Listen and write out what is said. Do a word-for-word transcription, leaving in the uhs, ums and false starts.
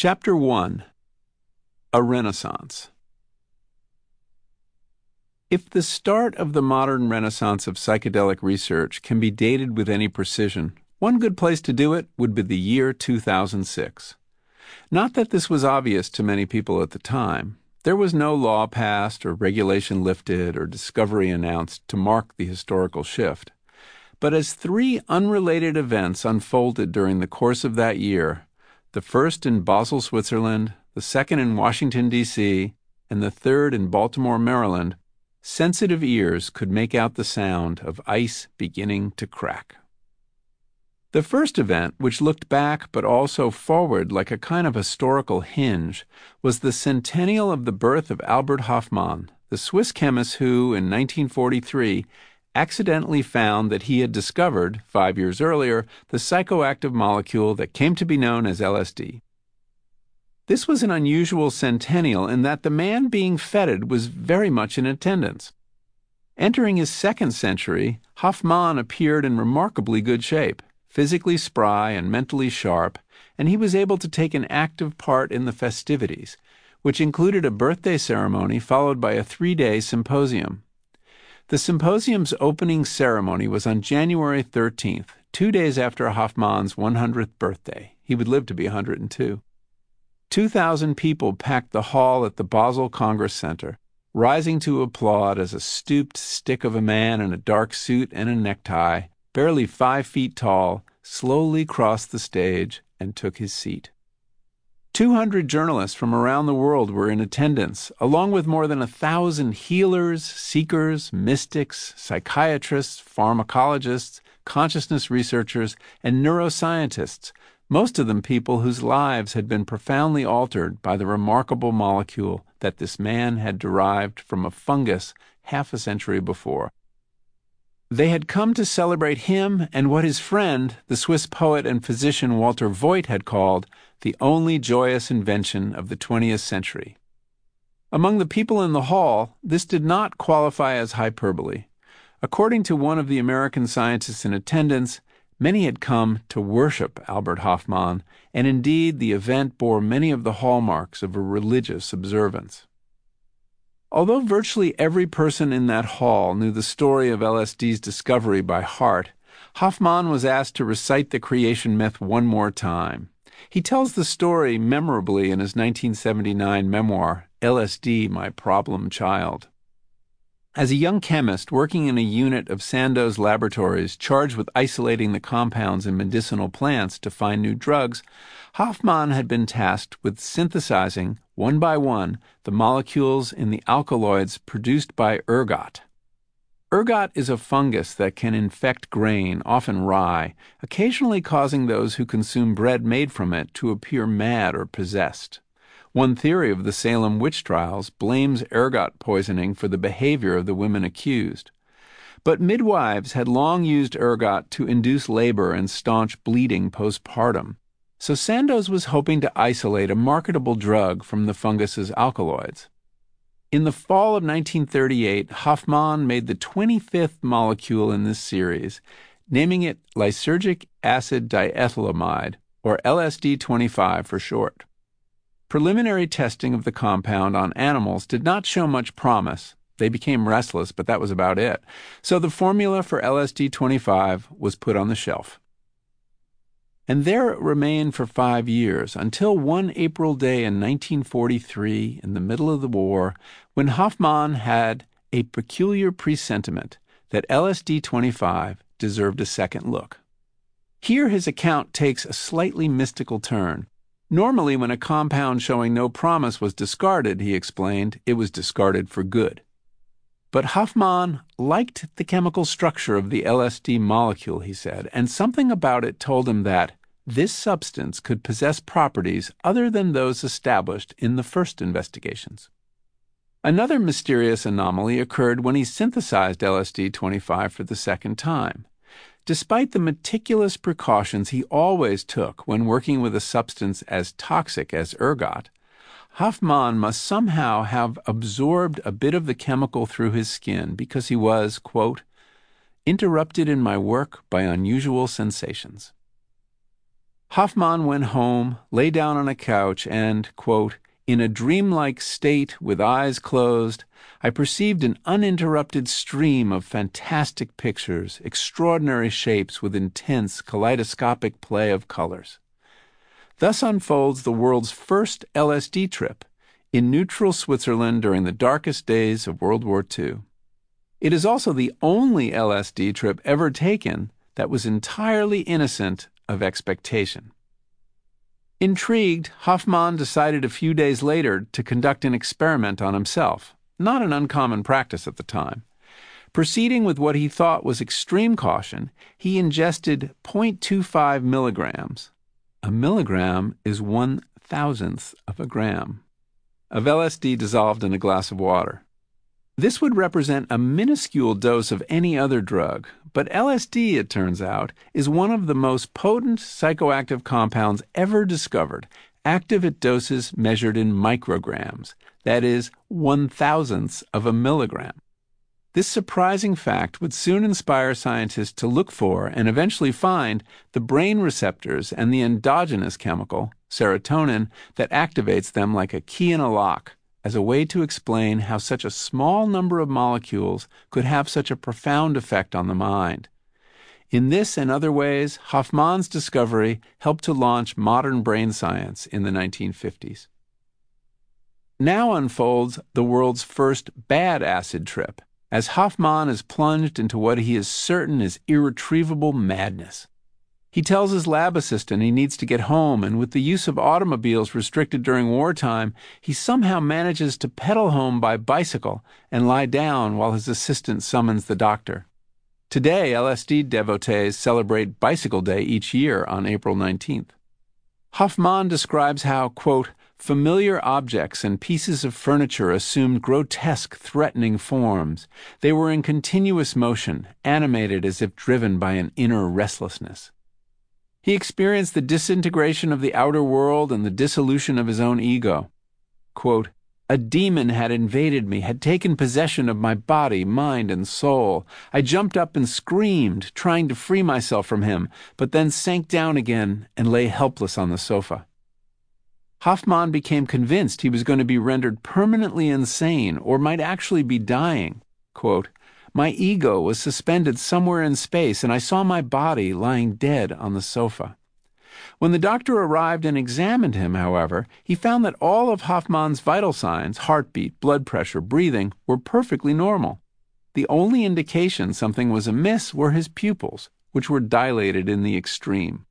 Chapter one. A Renaissance. If the start of the modern renaissance of psychedelic research can be dated with any precision, one good place to do it would be the year two thousand six. Not that this was obvious to many people at the time. There was no law passed or regulation lifted or discovery announced to mark the historical shift. But as three unrelated events unfolded during the course of that year, the first in Basel, Switzerland, the second in Washington, D C, and the third in Baltimore, Maryland, sensitive ears could make out the sound of ice beginning to crack. The first event, which looked back but also forward like a kind of historical hinge, was the centennial of the birth of Albert Hofmann, the Swiss chemist who, in nineteen forty-three, accidentally found that he had discovered, five years earlier, the psychoactive molecule that came to be known as L S D. This was an unusual centennial in that the man being feted was very much in attendance. Entering his second century, Hofmann appeared in remarkably good shape, physically spry and mentally sharp, and he was able to take an active part in the festivities, which included a birthday ceremony followed by a three-day symposium. The symposium's opening ceremony was on January thirteenth, two days after Hofmann's one hundredth birthday. He would live to be one hundred two. Two thousand people packed the hall at the Basel Congress Center, rising to applaud as a stooped stick of a man in a dark suit and a necktie, barely five feet tall, slowly crossed the stage and took his seat. Two hundred journalists from around the world were in attendance, along with more than a thousand healers, seekers, mystics, psychiatrists, pharmacologists, consciousness researchers, and neuroscientists, most of them people whose lives had been profoundly altered by the remarkable molecule that this man had derived from a fungus half a century before. They had come to celebrate him and what his friend, the Swiss poet and physician Walter Voigt, had called the only joyous invention of the twentieth century. Among the people in the hall, this did not qualify as hyperbole. According to one of the American scientists in attendance, many had come to worship Albert Hofmann, and indeed the event bore many of the hallmarks of a religious observance. Although virtually every person in that hall knew the story of L S D's discovery by heart, Hofmann was asked to recite the creation myth one more time. He tells the story memorably in his nineteen seventy-nine memoir, L S D, My Problem Child. As a young chemist working in a unit of Sandoz Laboratories charged with isolating the compounds in medicinal plants to find new drugs, Hofmann had been tasked with synthesizing, one by one, the molecules in the alkaloids produced by ergot. Ergot is a fungus that can infect grain, often rye, occasionally causing those who consume bread made from it to appear mad or possessed. One theory of the Salem witch trials blames ergot poisoning for the behavior of the women accused. But midwives had long used ergot to induce labor and staunch bleeding postpartum, so Sandoz was hoping to isolate a marketable drug from the fungus's alkaloids. In the fall of nineteen thirty-eight, Hofmann made the twenty-fifth molecule in this series, naming it lysergic acid diethylamide, or L S D twenty-five for short. Preliminary testing of the compound on animals did not show much promise. They became restless, but that was about it. So the formula for L S D twenty-five was put on the shelf. And there it remained for five years, until one April day in nineteen forty-three, in the middle of the war, when Hofmann had a peculiar presentiment that L S D twenty-five deserved a second look. Here his account takes a slightly mystical turn. Normally, when a compound showing no promise was discarded, he explained, it was discarded for good. But Hofmann liked the chemical structure of the L S D molecule, he said, and something about it told him that this substance could possess properties other than those established in the first investigations. Another mysterious anomaly occurred when he synthesized L S D twenty-five for the second time. Despite the meticulous precautions he always took when working with a substance as toxic as ergot, Hofmann must somehow have absorbed a bit of the chemical through his skin because he was, quote, interrupted in my work by unusual sensations. Hoffmann went home, lay down on a couch, and, quote, "In a dreamlike state, with eyes closed, I perceived an uninterrupted stream of fantastic pictures, extraordinary shapes with intense kaleidoscopic play of colors." Thus unfolds the world's first L S D trip in neutral Switzerland during the darkest days of World War Two. It is also the only L S D trip ever taken that was entirely innocent of expectation. Intrigued, Hoffmann decided a few days later to conduct an experiment on himself, not an uncommon practice at the time. Proceeding with what he thought was extreme caution, he ingested zero point two five milligrams. A milligram is one thousandth of a gram of L S D dissolved in a glass of water. This would represent a minuscule dose of any other drug, but L S D, it turns out, is one of the most potent psychoactive compounds ever discovered, active at doses measured in micrograms, that is, one thousandths of a milligram. This surprising fact would soon inspire scientists to look for and eventually find the brain receptors and the endogenous chemical, serotonin, that activates them like a key in a lock, as a way to explain how such a small number of molecules could have such a profound effect on the mind. In this and other ways, Hoffmann's discovery helped to launch modern brain science in the nineteen fifties. Now unfolds the world's first bad acid trip, as Hoffmann is plunged into what he is certain is irretrievable madness. He tells his lab assistant he needs to get home, and with the use of automobiles restricted during wartime, he somehow manages to pedal home by bicycle and lie down while his assistant summons the doctor. Today, L S D devotees celebrate Bicycle Day each year on April nineteenth. Hoffmann describes how, quote, "familiar objects and pieces of furniture assumed grotesque, threatening forms. They were in continuous motion, animated as if driven by an inner restlessness." He experienced the disintegration of the outer world and the dissolution of his own ego. Quote, "A demon had invaded me, had taken possession of my body, mind, and soul. I jumped up and screamed, trying to free myself from him, but then sank down again and lay helpless on the sofa." Hoffmann became convinced he was going to be rendered permanently insane or might actually be dying. Quote, "My ego was suspended somewhere in space, and I saw my body lying dead on the sofa." When the doctor arrived and examined him, however, he found that all of Hoffmann's vital signs, heartbeat, blood pressure, breathing, were perfectly normal. The only indication something was amiss were his pupils, which were dilated in the extreme.